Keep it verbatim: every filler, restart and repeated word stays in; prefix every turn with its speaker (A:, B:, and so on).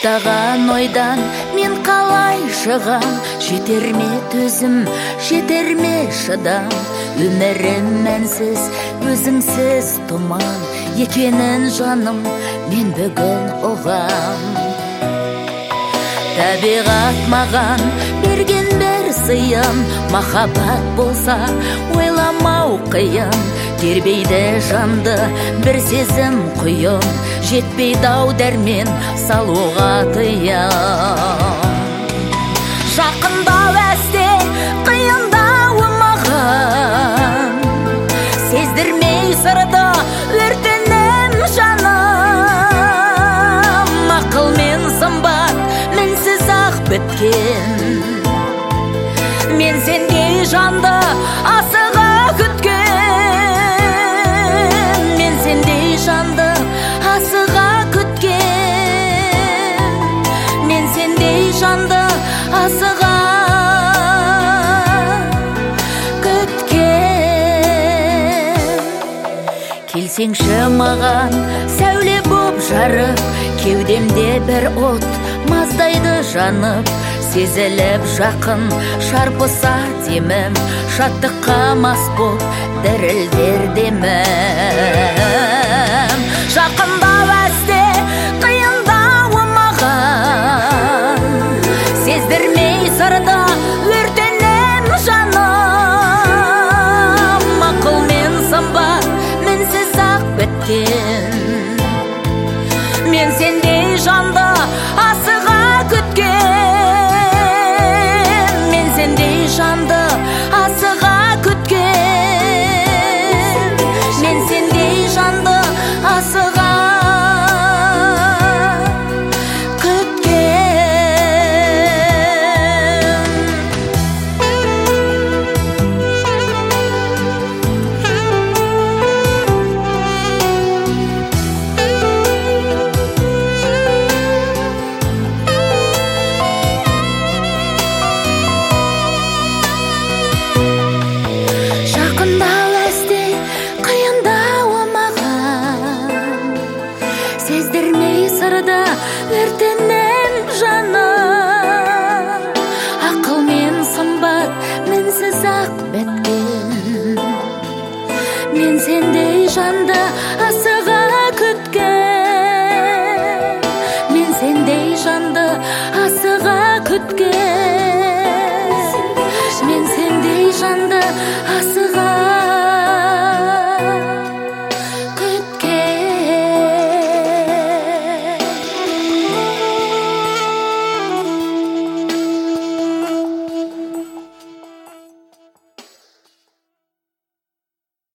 A: қаптаған ойдан мен қалай шығам? Жетер ме төзім, жетер ме шыдам? Өмірім мәнсіз, өзіңсіз тұман екенін жаным мен бүгін ұғам. Табиғат маған берген бір сыйын, махаббат болса ойламау қиын. Тербейді жанды бір сезім құйын, жетпейді ау дәрмен салуға тыйым. Жақындау әсте қиындауы маған, сездірмей сырды өртенем жаным. Ақыл мен сымбат мінсіз ақ біткен, мен сендей жанды асыға күткен. Мен сендей жанды асыға күткен. Мен сендей жанды асыға күткен. Келсеңші маған сәуле боп жарып, кеудемде бір от маздайды жанып. Сезіліп жақын шарпыса демім, шаттыққа мас боп дірілдер демім. Жақындау әсте қиындауы маған, сездірмей сырды өртенем жаным. Ақыл мен сымбат мінсіз ақ біткен, мен сендей жанды асыға күткен. Мен сендей жанды асыға күткен. Мен сендей жанды асыға сездірмей сырды өртенем жаным. Ақыл мен сымбат мінсіз ақ біткен, мен сендей жанды асыға күткен. Мен сендей жанды асыға күткен.